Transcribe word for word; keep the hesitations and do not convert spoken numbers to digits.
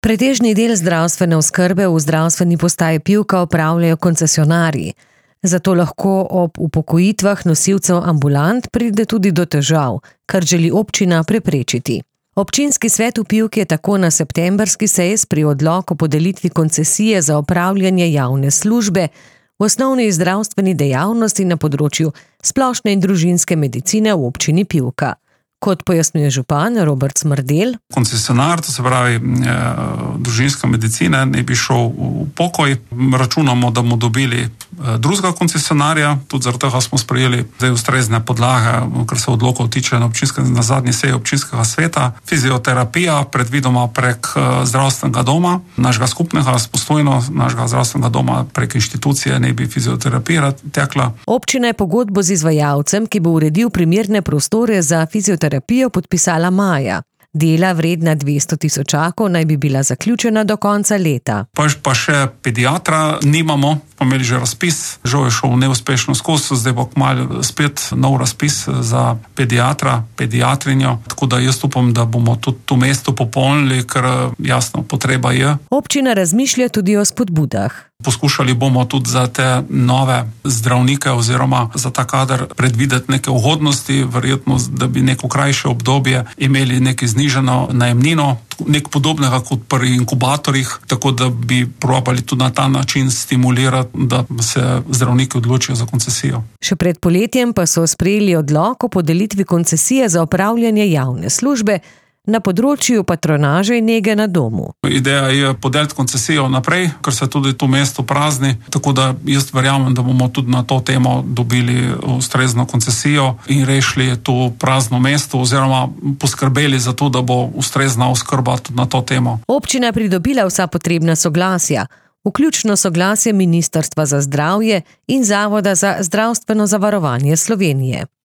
Pretežni del zdravstvene oskrbe v zdravstveni postaji Pivka opravljajo koncesionarji. Zato lahko ob upokojitvah nosilcev ambulant pride tudi do težav, kar želi občina preprečiti. Občinski svet v Pivki je tako na septembrski seji sprejel odlok o podelitvi koncesije za opravljanje javne službe v osnovni zdravstveni dejavnosti na področju splošne in družinske medicine v občini Pivka. Kot pojasnjuje župan Robert Smrdelj. Koncesionar, to se pravi družinska medicina, ne bi šel v pokoj. Računamo, da bomo dobili drugega koncesionarja, tudi zaradi tega smo sprejeli zdaj ustrezne podlage, kar se odlokov tiče na, na zadnji seji občinskega sveta. Fizioterapija predvidoma prek zdravstvenega doma, našega skupnega, postojno našega zdravstvenega doma prek inštitucije ne bi fizioterapija tekla. Občina je pogodbo z izvajalcem, ki bo uredil primerne prostore za fizioterapijo, terapijo podpisala maja. Dela vredna dvesto tisočakov naj bi bila zaključena do konca leta. Pa, pa še pediatra nimamo, pa imeli že razpis, žal je šel neuspešno skozi, zdaj bo kmalu spet nov razpis za pediatra, pediatrinjo, tako da jaz upam, da bomo tudi to mesto popolnili, ker jasno, potreba je. Občina razmišlja tudi o spodbudah. Poskušali bomo tudi za te nove zdravnike oziroma za ta kader predvideti neke ugodnosti, verjetno, da bi neko krajše obdobje imeli neko znižano najemnino, nek podobnega kot pri inkubatorjih, tako da bi probali tudi na ta način stimulirati, da se zdravniki odločijo za koncesijo. Še pred poletjem pa so sprejeli odlok o podelitvi koncesije za opravljanje javne službe na področju patronaže in nege na domu. Ideja je podeliti koncesijo naprej, ker se tudi to mesto prazni, tako da jaz verjamem, da bomo tudi na to temo dobili ustrezno koncesijo in rešili to prazno mesto oziroma poskrbeli za to, da bo ustrezna oskrba tudi na to temo. Občina je pridobila vsa potrebna soglasja, vključno soglasje Ministrstva za zdravje in Zavoda za zdravstveno zavarovanje Slovenije.